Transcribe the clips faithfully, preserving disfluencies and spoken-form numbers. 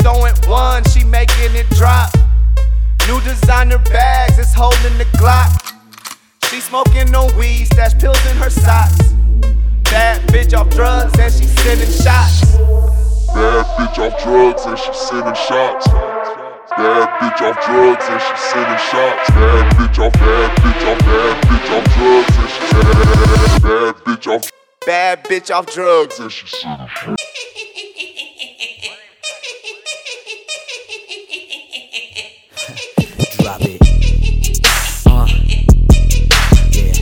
throwing one, she making it drop. New designer bags, it's holding the Glock. She smoking no weed, stash pills in her socks. Bad bitch off drugs and she sending shots. Bad bitch off drugs and she sending shots. Bad bitch off drugs and she sending shots. Bad bitch off, bad bitch off, bad bitch off drugs and she sending bad bitch off, bad bitch off drugs and she sending shots. Drop it. Uh. Yeah.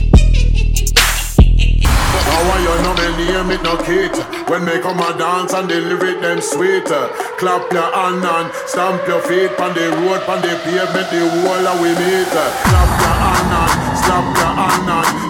How are you know me name it no kid? When me come a dance and the lyric them sweet. Clap your hand and stamp your feet on the road, on the pavement, the wall of we meet. Clap your hand and stamp your hand and